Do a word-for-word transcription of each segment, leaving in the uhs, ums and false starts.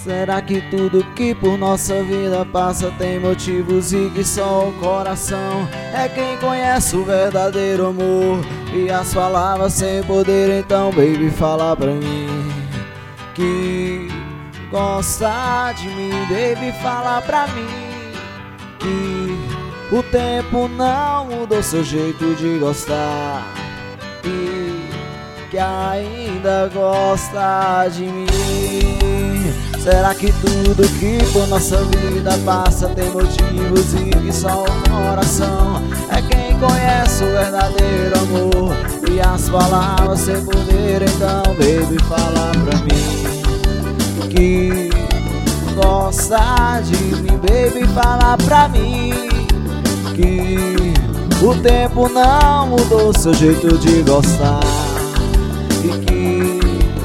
Será que tudo que por nossa vida passa tem motivos e que só o coração é quem conhece o verdadeiro amor e as palavras sem poder? Então, baby, fala pra mim que gosta de mim. Baby, fala pra mim que o tempo não mudou seu jeito de gostar e que ainda gosta de mim. Será que tudo que por nossa vida passa tem motivos e que só o coração é quem conhece o verdadeiro amor e as palavras sem poder? Então, baby, fala pra mim que gosta de mim. Baby, fala pra mim que o tempo não mudou seu jeito de gostar e que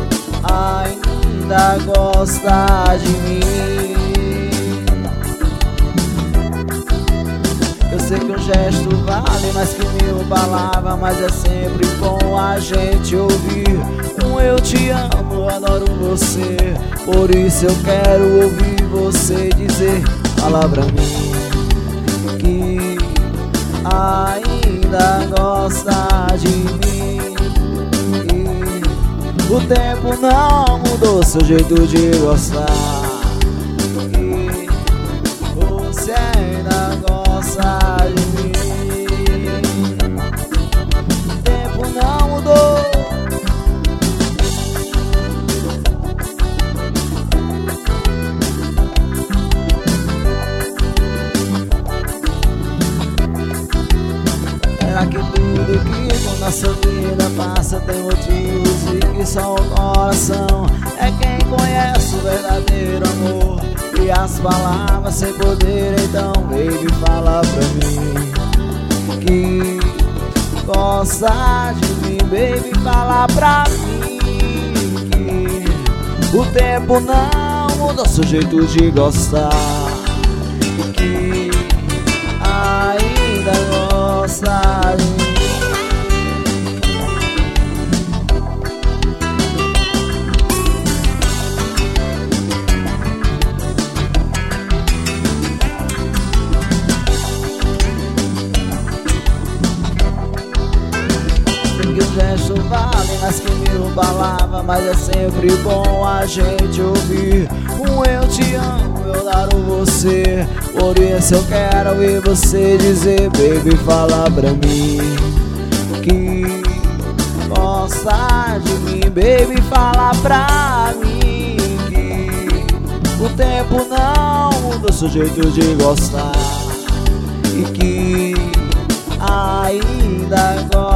ainda gosta de mim. Eu sei que um gesto vale mais que mil palavras, mas é sempre bom a gente ouvir um eu te amo, eu adoro você. Por isso eu quero ouvir você dizer, fala pra mim que ainda gosta de mim. O tempo não mudou seu jeito de gostar e você ainda gosta de mim. O tempo não mudou. Será que tudo que com nossa vida passa tem motivos e que só o coração é quem conhece o verdadeiro amor e as palavras sem poder? Então, baby, fala pra mim que gosta de mim. Baby, fala pra mim que o tempo não mudou seu jeito de gostar e que ainda gosta de mim. Que o gesto vale mais que mil palavras, mas é sempre bom a gente ouvir um eu te amo, eu adoro você. Por isso eu quero ouvir você dizer, baby, fala pra mim que gosta de mim. Baby, fala pra mim que o tempo não mudou seu jeito de gostar e que ainda gosta